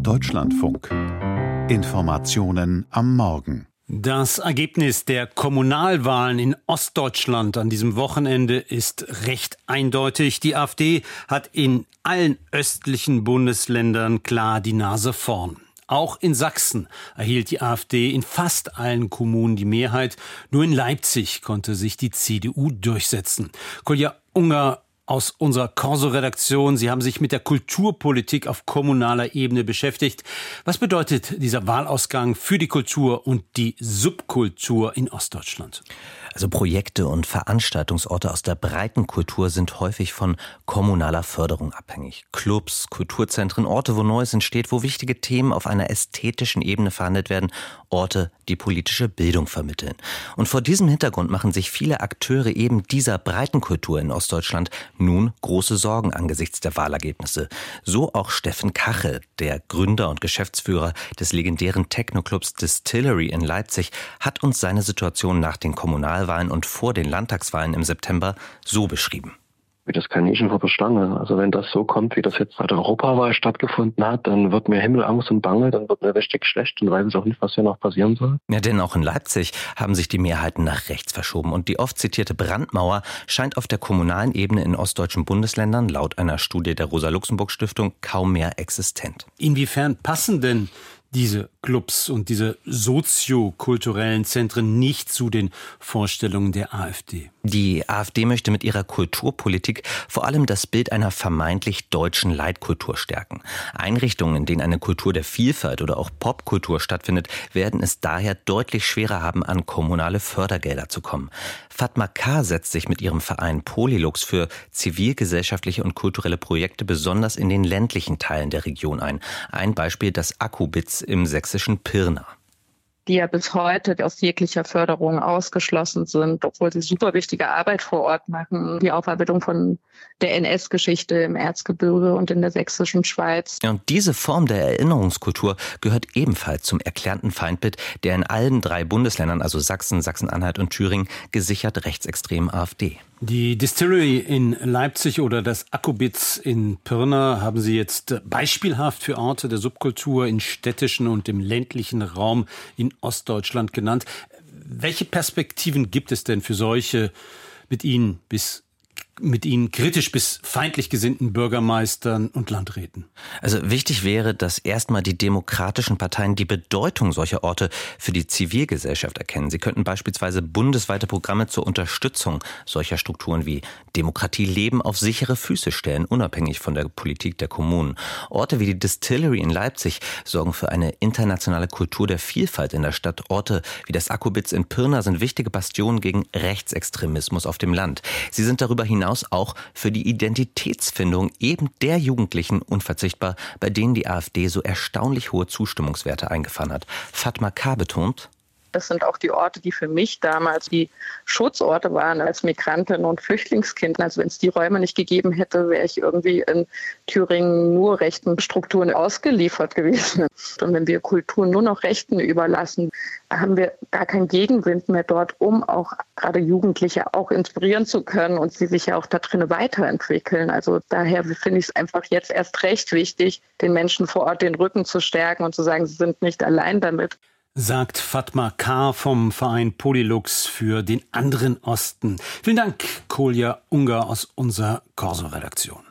Deutschlandfunk. Informationen am Morgen. Das Ergebnis der Kommunalwahlen in Ostdeutschland an diesem Wochenende ist recht eindeutig. Die AfD hat in allen östlichen Bundesländern klar die Nase vorn. Auch in Sachsen erhielt die AfD in fast allen Kommunen die Mehrheit. Nur in Leipzig konnte sich die CDU durchsetzen. Kolja Unger aus unserer Corso-Redaktion. Sie haben sich mit der Kulturpolitik auf kommunaler Ebene beschäftigt. Was bedeutet dieser Wahlausgang für die Kultur und die Subkultur in Ostdeutschland? Also Projekte und Veranstaltungsorte aus der breiten Kultur sind häufig von kommunaler Förderung abhängig. Clubs, Kulturzentren, Orte, wo Neues entsteht, wo wichtige Themen auf einer ästhetischen Ebene verhandelt werden, Orte, die politische Bildung vermitteln. Und vor diesem Hintergrund machen sich viele Akteure eben dieser breiten Kultur in Ostdeutschland nun große Sorgen angesichts der Wahlergebnisse. So auch Steffen Kachel, der Gründer und Geschäftsführer des legendären Techno-Clubs Distillery in Leipzig, hat uns seine Situation nach den Kommunalwahlen und vor den Landtagswahlen im September so beschrieben. Wie das Kaninchen vor der Schlange. Also wenn das so kommt, wie das jetzt bei der Europawahl stattgefunden hat, dann wird mir Himmelangst und Bange, dann wird mir richtig schlecht und weiß ich auch nicht, was hier noch passieren soll. Ja, denn auch in Leipzig haben sich die Mehrheiten nach rechts verschoben und die oft zitierte Brandmauer scheint auf der kommunalen Ebene in ostdeutschen Bundesländern laut einer Studie der Rosa-Luxemburg-Stiftung kaum mehr existent. Inwiefern passen denn diese Clubs und diese soziokulturellen Zentren nicht zu den Vorstellungen der AfD? Die AfD möchte mit ihrer Kulturpolitik vor allem das Bild einer vermeintlich deutschen Leitkultur stärken. Einrichtungen, in denen eine Kultur der Vielfalt oder auch Popkultur stattfindet, werden es daher deutlich schwerer haben, an kommunale Fördergelder zu kommen. Fatma K. setzt sich mit ihrem Verein Polylux für zivilgesellschaftliche und kulturelle Projekte besonders in den ländlichen Teilen der Region ein. Ein Beispiel das Akkubitz im sächsischen Pirna. Die ja bis heute aus jeglicher Förderung ausgeschlossen sind, obwohl sie super wichtige Arbeit vor Ort machen. Die Aufarbeitung von der NS-Geschichte im Erzgebirge und in der sächsischen Schweiz. Ja, und diese Form der Erinnerungskultur gehört ebenfalls zum erklärten Feindbild der in allen 3 Bundesländern, also Sachsen, Sachsen-Anhalt und Thüringen, gesichert rechtsextremen AfD. Die Distillery in Leipzig oder das Akkubitz in Pirna haben Sie jetzt beispielhaft für Orte der Subkultur in städtischen und im ländlichen Raum in Ostdeutschland genannt. Welche Perspektiven gibt es denn für solche mit Ihnen kritisch bis feindlich gesinnten Bürgermeistern und Landräten? Also wichtig wäre, dass erstmal die demokratischen Parteien die Bedeutung solcher Orte für die Zivilgesellschaft erkennen. Sie könnten beispielsweise bundesweite Programme zur Unterstützung solcher Strukturen wie Demokratie leben auf sichere Füße stellen, unabhängig von der Politik der Kommunen. Orte wie die Distillery in Leipzig sorgen für eine internationale Kultur der Vielfalt in der Stadt. Orte wie das Akkubitz in Pirna sind wichtige Bastionen gegen Rechtsextremismus auf dem Land. Sie sind darüber hinaus auch für die Identitätsfindung eben der Jugendlichen unverzichtbar, bei denen die AfD so erstaunlich hohe Zustimmungswerte eingefahren hat. Fatma K. betont: Das sind auch die Orte, die für mich damals die Schutzorte waren als Migrantin und Flüchtlingskind. Also wenn es die Räume nicht gegeben hätte, wäre ich irgendwie in Thüringen nur rechten Strukturen ausgeliefert gewesen. Und wenn wir Kultur nur noch Rechten überlassen, haben wir gar keinen Gegenwind mehr dort, um auch gerade Jugendliche auch inspirieren zu können und sie sich ja auch da drin weiterentwickeln. Also daher finde ich es einfach jetzt erst recht wichtig, den Menschen vor Ort den Rücken zu stärken und zu sagen, sie sind nicht allein damit. Sagt Fatma K. vom Verein Polylux für den anderen Osten. Vielen Dank, Kolja Unger aus unserer Corso-Redaktion.